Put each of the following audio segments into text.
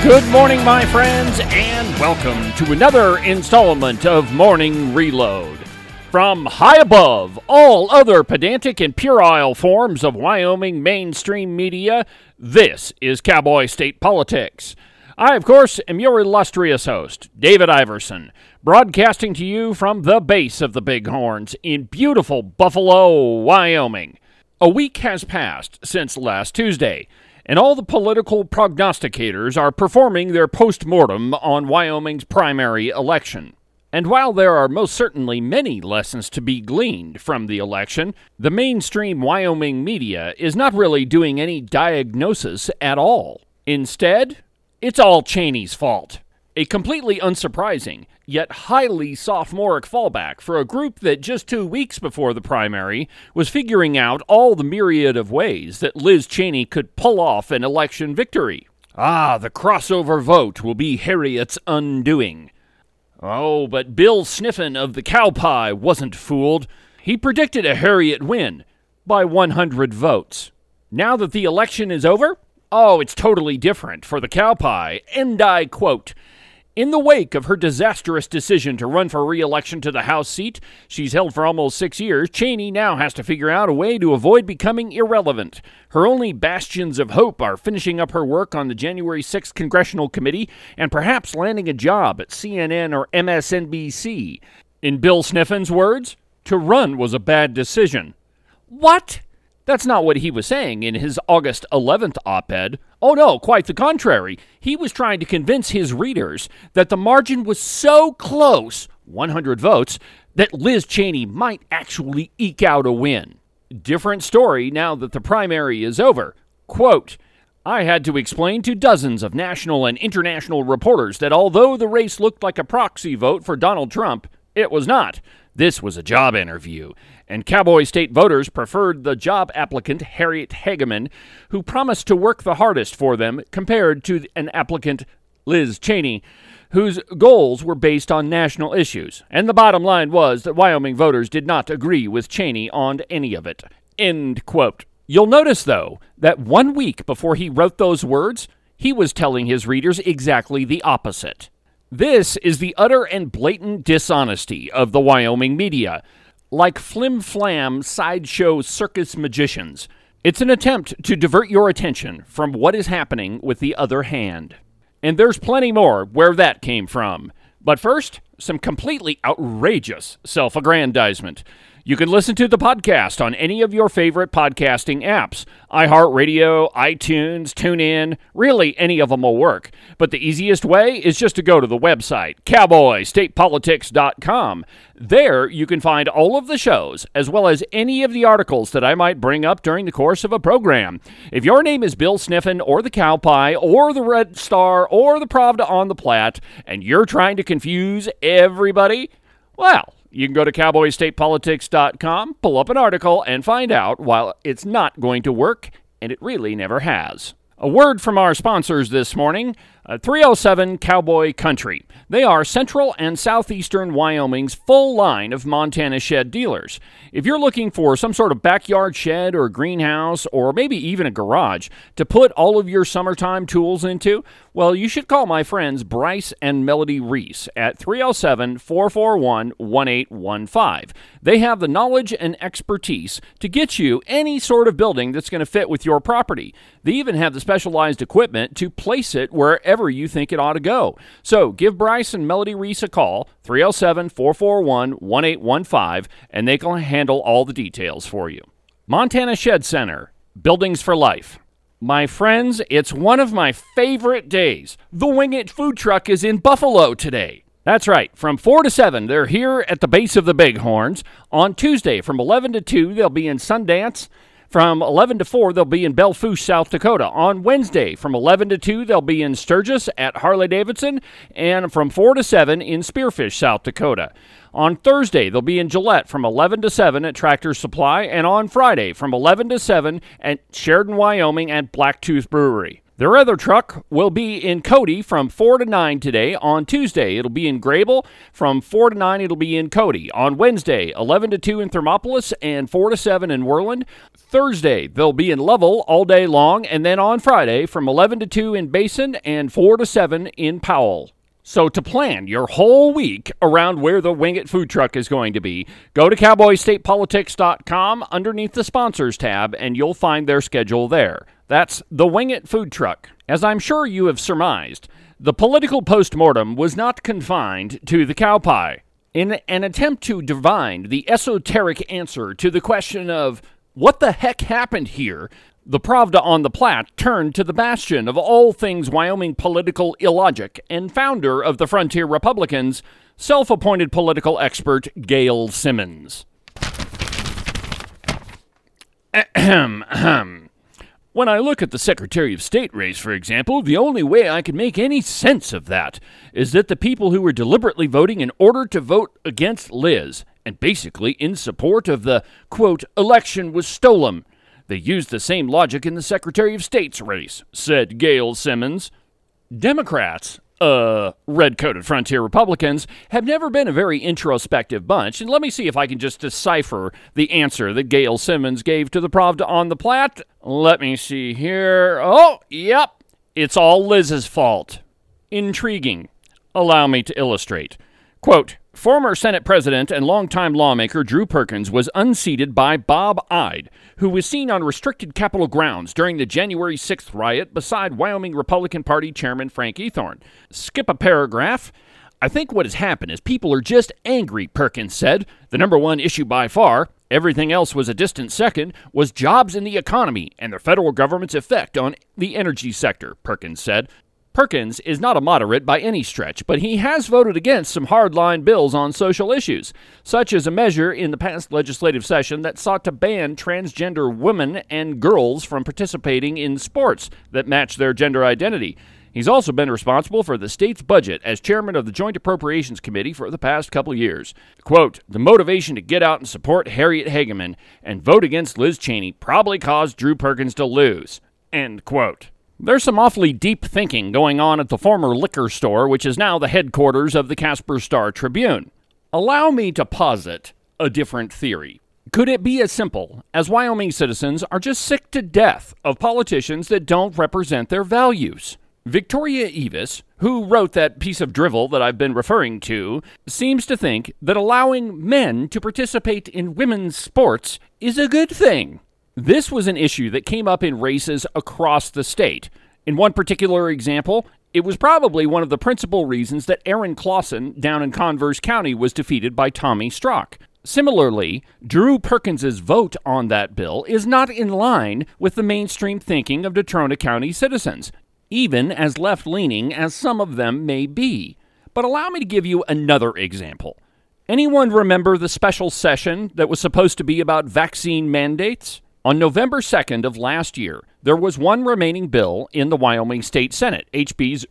Good morning, my friends, and welcome to another installment of Morning Reload. From high above all other pedantic and puerile forms of Wyoming mainstream media, this is Cowboy State Politics. I, of course, am your illustrious host, David Iverson, broadcasting to you from the base of the Bighorns in beautiful Buffalo, Wyoming. A week has passed since last Tuesday, and all the political prognosticators are performing their post-mortem on Wyoming's primary election. And while there are most certainly many lessons to be gleaned from the election, the mainstream Wyoming media is not really doing any diagnosis at all. Instead, it's all Cheney's fault. A completely unsurprising, yet highly sophomoric fallback for a group that just 2 weeks before the primary was figuring out all the myriad of ways that Liz Cheney could pull off an election victory. The crossover vote will be Harriet's undoing. Oh, but Bill Sniffen of the Cow Pie wasn't fooled. He predicted a Harriet win by 100 votes. Now that the election is over, it's totally different for the Cow Pie, and I quote, "In the wake of her disastrous decision to run for re-election to the House seat she's held for almost 6 years, Cheney now has to figure out a way to avoid becoming irrelevant. Her only bastions of hope are finishing up her work on the January 6th Congressional Committee and perhaps landing a job at CNN or MSNBC. In Bill Sniffen's words, to run was a bad decision." What? That's not what he was saying in his August 11th op-ed. Oh no, quite the contrary. He was trying to convince his readers that the margin was so close, 100 votes, that Liz Cheney might actually eke out a win. Different story now that the primary is over. Quote, "I had to explain to dozens of national and international reporters that although the race looked like a proxy vote for Donald Trump, it was not. This was a job interview, and Cowboy State voters preferred the job applicant Harriet Hageman, who promised to work the hardest for them, compared to an applicant, Liz Cheney, whose goals were based on national issues. And the bottom line was that Wyoming voters did not agree with Cheney on any of it." End quote. You'll notice, though, that 1 week before he wrote those words, he was telling his readers exactly the opposite. This is the utter and blatant dishonesty of the Wyoming media. Like flim-flam sideshow circus magicians, it's an attempt to divert your attention from what is happening with the other hand. And there's plenty more where that came from. But first, some completely outrageous self-aggrandizement. You can listen to the podcast on any of your favorite podcasting apps. iHeartRadio, iTunes, TuneIn, really any of them will work. But the easiest way is just to go to the website, cowboystatepolitics.com. There you can find all of the shows, as well as any of the articles that I might bring up during the course of a program. If your name is Bill Sniffen, or the Cow Pie, or the Red Star, or the Pravda on the Platte, and you're trying to confuse everybody, well, you can go to cowboystatepolitics.com, pull up an article, and find out why it's not going to work, and it really never has. A word from our sponsors this morning, 307 Cowboy Country. They are central and southeastern Wyoming's full line of Montana shed dealers. If you're looking for some sort of backyard shed or greenhouse or maybe even a garage to put all of your summertime tools into, well, you should call my friends Bryce and Melody Reese at 307-441-1815. They have the knowledge and expertise to get you any sort of building that's going to fit with your property. They even have the specialized equipment to place it wherever you think it ought to go. So give Bryce and Melody Reese a call, 307-441-1815, and they can handle all the details for you. Montana Shed Center, Buildings for Life. My friends, it's one of my favorite days. The Wing It food truck is in Buffalo today. That's right. From 4 to 7, they're here at the base of the Bighorns. On Tuesday, from 11 to 2, they'll be in Sundance. From 11 to 4, they'll be in Belle Fourche, South Dakota. On Wednesday, from 11 to 2, they'll be in Sturgis at Harley-Davidson. And from 4 to 7 in Spearfish, South Dakota. On Thursday, they'll be in Gillette from 11 to 7 at Tractor Supply. And on Friday, from 11 to 7 at Sheridan, Wyoming at Blacktooth Brewery. Their other truck will be in Cody from 4 to 9 today. On Tuesday, it'll be in Grable. From 4 to 9, it'll be in Cody. On Wednesday, 11 to 2 in Thermopolis and 4 to 7 in Worland. Thursday, they'll be in Lovell all day long. And then on Friday, from 11 to 2 in Basin and 4 to 7 in Powell. So to plan your whole week around where the Wing It food truck is going to be, go to cowboystatepolitics.com underneath the sponsors tab, and you'll find their schedule there. That's the Wing It food truck. As I'm sure you have surmised, the political postmortem was not confined to the cow pie. In an attempt to divine the esoteric answer to the question of what the heck happened here, the Pravda on the Platte turned to the bastion of all things Wyoming political illogic and founder of the Frontier Republicans, self-appointed political expert Gail Simmons. When I look at the Secretary of State race, for example, the only way I can make any sense of that is that the people who were deliberately voting in order to vote against Liz, and basically in support of the, quote, election was stolen, they used the same logic in the Secretary of State's race, said Gail Simmons. Democrats, red-coated Frontier Republicans, have never been a very introspective bunch, and let me see if I can just decipher the answer that Gail Simmons gave to the Pravda on the Platte. Let me see here. Oh, yep, it's all Liz's fault. Intriguing. Allow me to illustrate. Quote, former Senate President and longtime lawmaker Drew Perkins was unseated by Bob Ide, who was seen on restricted Capitol grounds during the January 6th riot beside Wyoming Republican Party Chairman Frank Ethorn. Skip a paragraph. I think what has happened is people are just angry, Perkins said. The number one issue by far, everything else was a distant second, was jobs in the economy and the federal government's effect on the energy sector, Perkins said. Perkins is not a moderate by any stretch, but he has voted against some hardline bills on social issues, such as a measure in the past legislative session that sought to ban transgender women and girls from participating in sports that match their gender identity. He's also been responsible for the state's budget as chairman of the Joint Appropriations Committee for the past couple years. Quote, the motivation to get out and support Harriet Hageman and vote against Liz Cheney probably caused Drew Perkins to lose. End quote. There's some awfully deep thinking going on at the former liquor store, which is now the headquarters of the Casper Star-Tribune. Allow me to posit a different theory. Could it be as simple as Wyoming citizens are just sick to death of politicians that don't represent their values? Victoria Evis, who wrote that piece of drivel that I've been referring to, seems to think that allowing men to participate in women's sports is a good thing. This was an issue that came up in races across the state. In one particular example, it was probably one of the principal reasons that Aaron Clausen down in Converse County was defeated by Tommy Strzok. Similarly, Drew Perkins's vote on that bill is not in line with the mainstream thinking of Natrona County citizens, even as left-leaning as some of them may be. But allow me to give you another example. Anyone remember the special session that was supposed to be about vaccine mandates? On November 2nd of last year, there was one remaining bill in the Wyoming State Senate, HB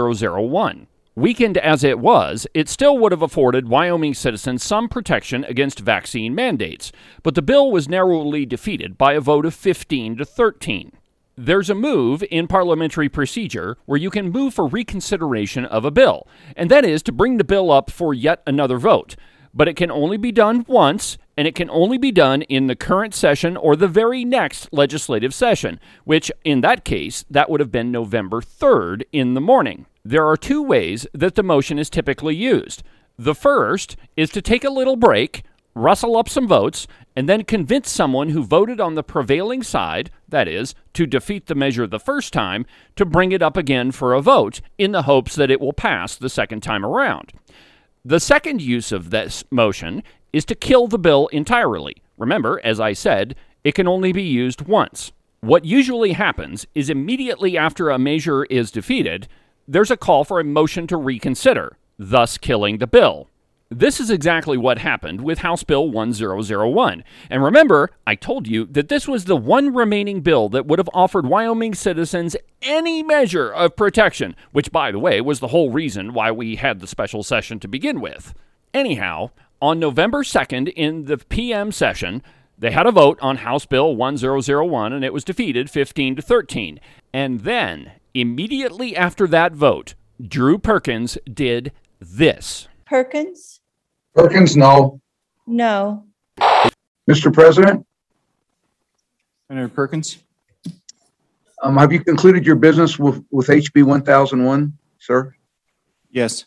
1001. Weakened as it was, it still would have afforded Wyoming citizens some protection against vaccine mandates, but the bill was narrowly defeated by a vote of 15 to 13. There's a move in parliamentary procedure where you can move for reconsideration of a bill, and that is to bring the bill up for yet another vote. But it can only be done once, and it can only be done in the current session or the very next legislative session, which in that case, that would have been November 3rd in the morning. There are two ways that the motion is typically used. The first is to take a little break, rustle up some votes, and then convince someone who voted on the prevailing side, that is, to defeat the measure the first time, to bring it up again for a vote in the hopes that it will pass the second time around. The second use of this motion is to kill the bill entirely. Remember, as I said, it can only be used once. What usually happens is immediately after a measure is defeated, there's a call for a motion to reconsider, thus killing the bill. This is exactly what happened with House Bill 1001. And remember, I told you that this was the one remaining bill that would have offered Wyoming citizens any measure of protection, which, by the way, was the whole reason why we had the special session to begin with. Anyhow, on November 2nd in the PM session, they had a vote on House Bill 1001, and it was defeated 15 to 13. And then, immediately after that vote, Drew Perkins did this. Perkins? Perkins, no. No. Mr. President, Senator Perkins? have you concluded your business with HB 1001, sir? Yes.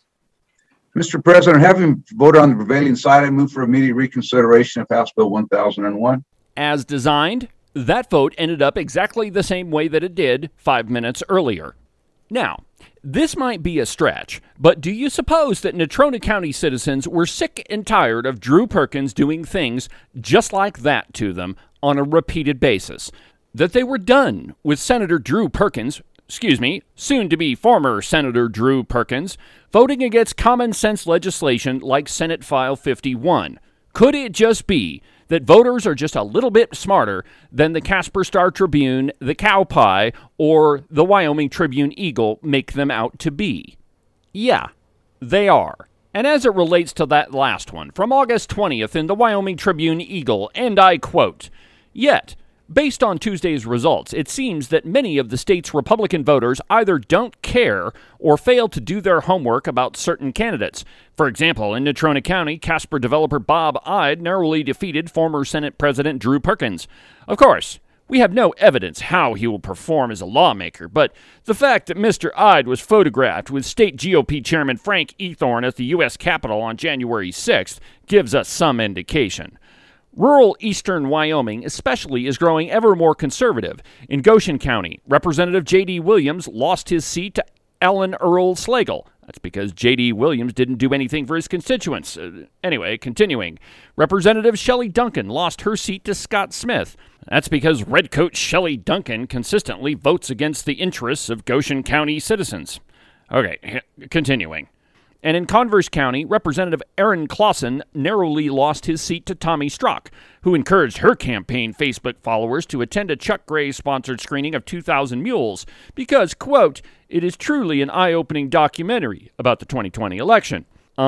Mr. President, having voted on the prevailing side, I move for immediate reconsideration of House Bill 1001. As designed, that vote ended up exactly the same way that it did 5 minutes earlier. Now, this might be a stretch, but do you suppose that Natrona County citizens were sick and tired of Drew Perkins doing things just like that to them on a repeated basis? That they were done with Senator Drew Perkins, soon to be former Senator Drew Perkins, voting against common sense legislation like Senate File 51? Could it just be that voters are just a little bit smarter than the Casper Star Tribune, the Cow Pie, or the Wyoming Tribune Eagle make them out to be? Yeah, they are. And as it relates to that last one, from August 20th in the Wyoming Tribune Eagle, and I quote, "Yet, based on Tuesday's results, it seems that many of the state's Republican voters either don't care or fail to do their homework about certain candidates. For example, in Natrona County, Casper developer Bob Ide narrowly defeated former Senate President Drew Perkins. Of course, we have no evidence how he will perform as a lawmaker, but the fact that Mr. Ide was photographed with State GOP Chairman Frank Ethorn at the U.S. Capitol on January 6th gives us some indication. Rural eastern Wyoming especially is growing ever more conservative. In Goshen County, Representative J.D. Williams lost his seat to Ellen Earl Slagle. That's because J.D. Williams didn't do anything for his constituents. Anyway, continuing. Representative Shelley Duncan lost her seat to Scott Smith. That's because Redcoat Shelley Duncan consistently votes against the interests of Goshen County citizens. Okay, continuing. And in Converse County, Representative Aaron Clausen narrowly lost his seat to Tommy Strock, who encouraged her campaign Facebook followers to attend a Chuck Gray-sponsored screening of 2,000 Mules because, quote, "it is truly an eye-opening documentary about the 2020 election."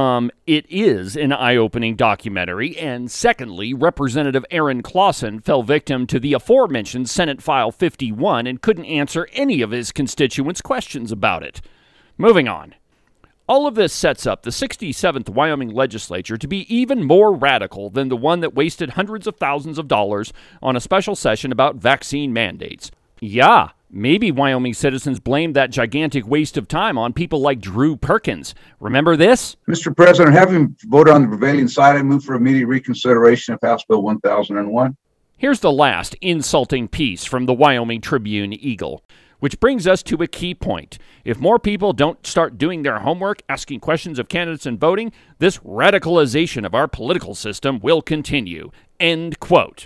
It is an eye-opening documentary, and secondly, Representative Aaron Clausen fell victim to the aforementioned Senate File 51 and couldn't answer any of his constituents' questions about it. Moving on. All of this sets up the 67th Wyoming legislature to be even more radical than the one that wasted hundreds of thousands of dollars on a special session about vaccine mandates. Yeah, maybe Wyoming citizens blamed that gigantic waste of time on people like Drew Perkins. Remember this? Mr. President, having voted on the prevailing side, I move for immediate reconsideration of House Bill 1001. Here's the last insulting piece from the Wyoming Tribune Eagle. Which brings us to a key point. If more people don't start doing their homework, asking questions of candidates and voting, this radicalization of our political system will continue. End quote.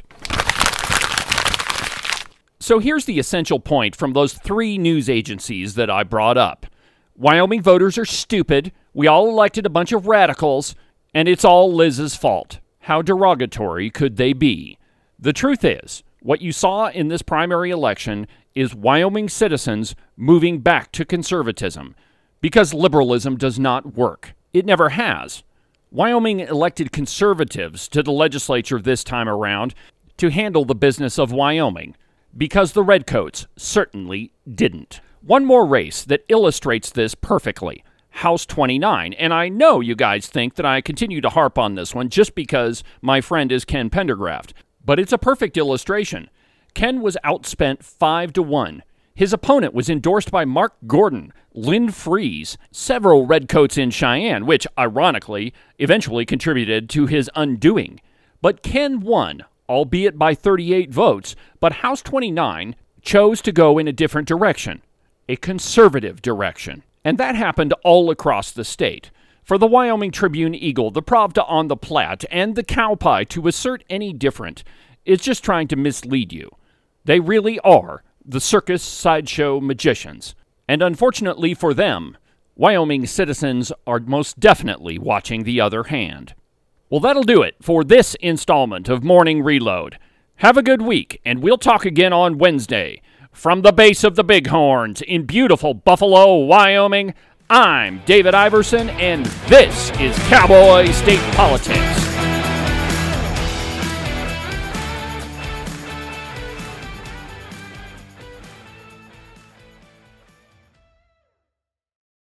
So here's the essential point from those three news agencies that I brought up. Wyoming voters are stupid, we all elected a bunch of radicals, and it's all Liz's fault. How derogatory could they be? The truth is, what you saw in this primary election is Wyoming citizens moving back to conservatism because liberalism does not work. It never has. Wyoming elected conservatives to the legislature this time around to handle the business of Wyoming because the Redcoats certainly didn't. One more race that illustrates this perfectly. House 29, and I know you guys think that I continue to harp on this one just because my friend is Ken Pendergraft, but it's a perfect illustration. Ken was outspent 5-1. His opponent was endorsed by Mark Gordon, Lynn Freeze, several Redcoats in Cheyenne, which, ironically, eventually contributed to his undoing. But Ken won, albeit by 38 votes, but House 29 chose to go in a different direction, a conservative direction. And that happened all across the state. For the Wyoming Tribune Eagle, the Pravda on the Platte, and the Cow Pie to assert any different is just trying to mislead you. They really are the circus sideshow magicians. And unfortunately for them, Wyoming citizens are most definitely watching the other hand. Well, that'll do it for this installment of Morning Reload. Have a good week, and we'll talk again on Wednesday. From the base of the Bighorns in beautiful Buffalo, Wyoming, I'm David Iverson, and this is Cowboy State Politics.